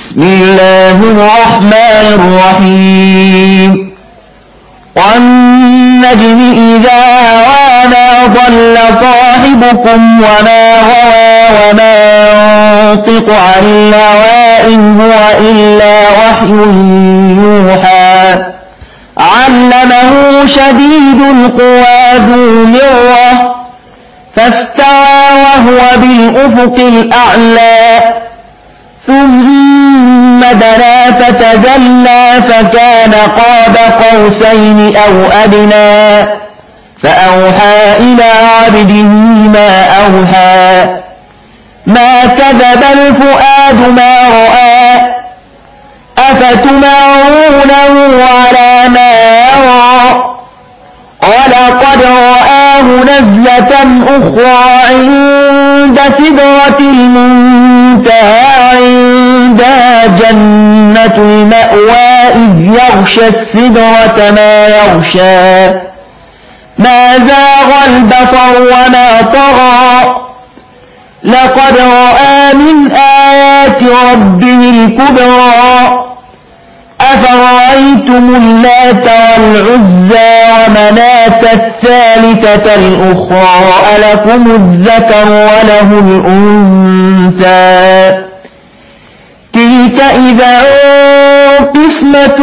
بسم الله الرحمن الرحيم والنجم إذا هوى ما ضل صاحبكم وما غوى وما ينطق عن الهوى إن هو إلا وحي يوحى علمه شديد القوى ذو مرة فاستوى وهو بالأفق الأعلى ثم دنا فتدلى فكان قاب قوسين أو أدنى فأوحى إلى عبده ما أوحى ما كذب الفؤاد ما رأى أفتمارونه على ما يرى ولقد رآه نزلة أخرى عند سدرة المنتهى عندها جنة المأوى إذ يغشى السدرة ما يغشى ما زاغ البصر وما طغى لقد رأى من آيات ربه الكبرى أفرأيتم اللات والعزى ومناة الثالثة الأخرى ألكم الذكر وله الأنثى تلك إذا قسمة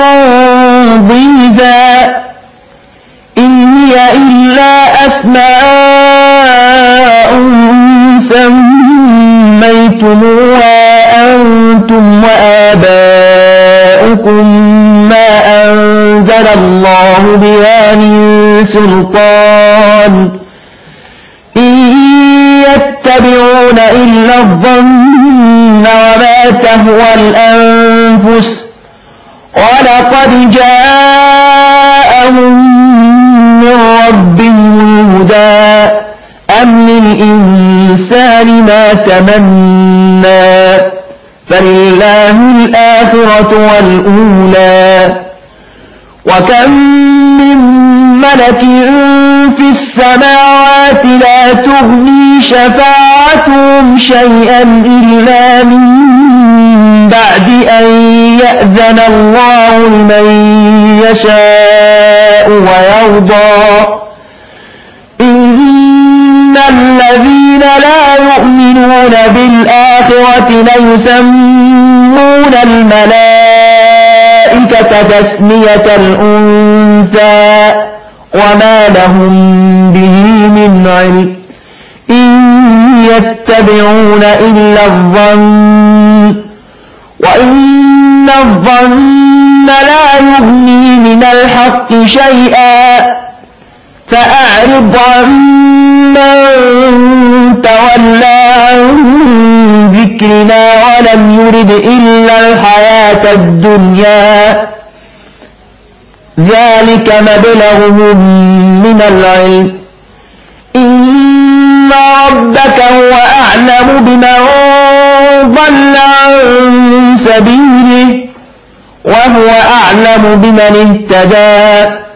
ضيزى إن هي إلا أسماء سميتموها أنتم وآباؤكم ما أنزل الله بها من سلطان إن يتبعون إلا الظن وما تهوى الأنفس ولقد جاءهم من ربهم الهدى أم للإنسان ما تمنى فلله الآخرة والأولى وكم من ملك في السماوات لا تغني شفاعتهم شيئا إلا من بعد أن يأذن الله لمن يشاء ويرضى إن الذين لا يؤمنون بالآخرة ليسمون الملائكة تسمية الأنثى وما لهم به من علم إن يتبعون إلا الظن وإن الظن لا يغني من الحق شيئا فأعرض عمن تولى عن ذكرنا ولم يرد إلا الحياة الدنيا ذلك مبلغهم من العلم إن ربك هو أعلم بمن ضل عن سبيله وهو أعلم بمن اهتدى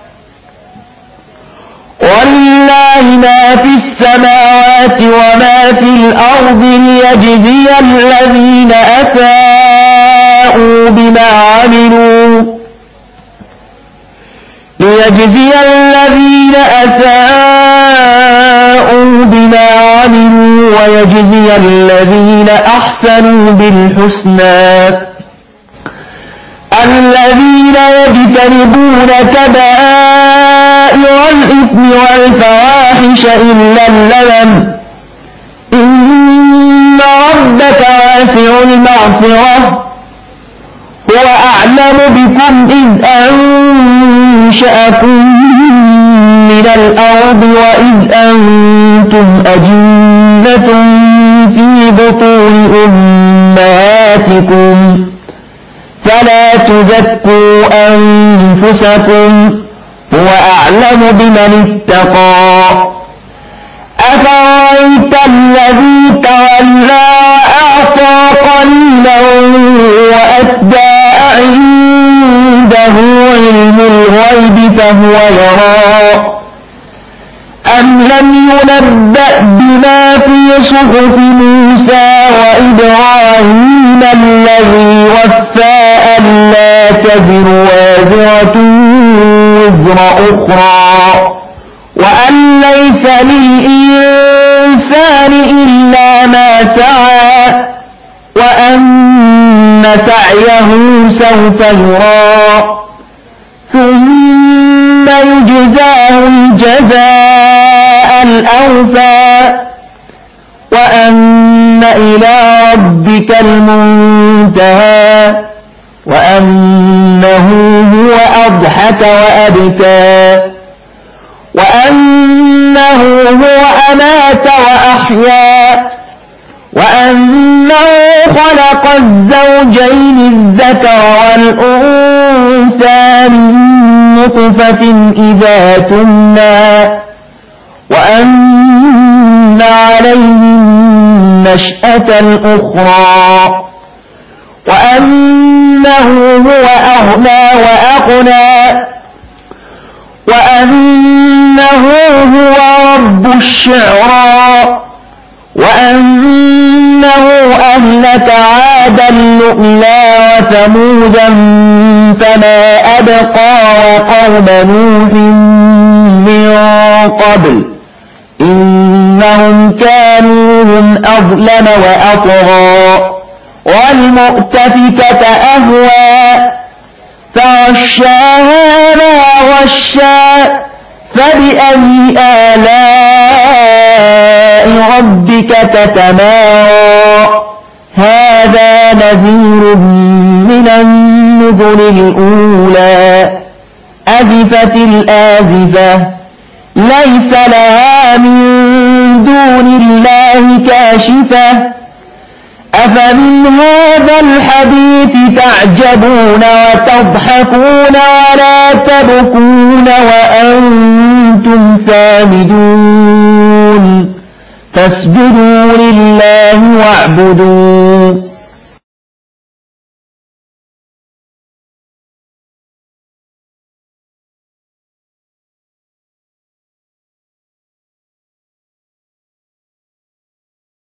ولله ما في السماوات وما في الأرض ليجزي الذين أساءوا بما عملوا ويجزي الذين أحسنوا بالحسنى الذين يجتنبون كبائر الإثم والفواحش إلا اللمم إن ربك واسع المغفرة هو أعلم بكم إذ أنشأكم من الأرض وإذ أنتم أجنة في بطون أمهاتكم فلا تزكوا أنفسكم هو أعلم بمن اتقى أفرأيت الذي تولى وأعطى قليلا وأكدى عنده علم الغيب فهو يرى أم لم ينبأ بما في صحف موسى وإبراهيم الذي يتوفى ألا تزر وازرة وزر أخرى وأن ليس للإنسان إلا ما سعى وأن سعيه سوف يرى ثم يجزاه الجزاء الأوفى وأن إلى ربك المنتهى وأنه هو أضحك وأبكى وأنه هو أمات وأحيا وأنه خلق الزوجين الذكر والأنثى من نطفة إذا تمنى وأن عليه النشأة الأخرى وأنه هو أغنى وأقنى وأنه هو رب الشعرى وأنه أهلك عادا الأولى وثمودا فما أبقى وقوم نوح من قبل إنهم كانوا هم أظلم وأطغى والمؤتفكة أهوى فغشاها ما غشى فبأي آلاء ربك تتمارى هذا نذير من النذر الأولى أزفت الآزفة ليس لها من دون الله كاشفة أفمن هذا الحديث تعجبون وتضحكون ولا تبكون وأنتم سامدون فاسجدوا لله واعبدوا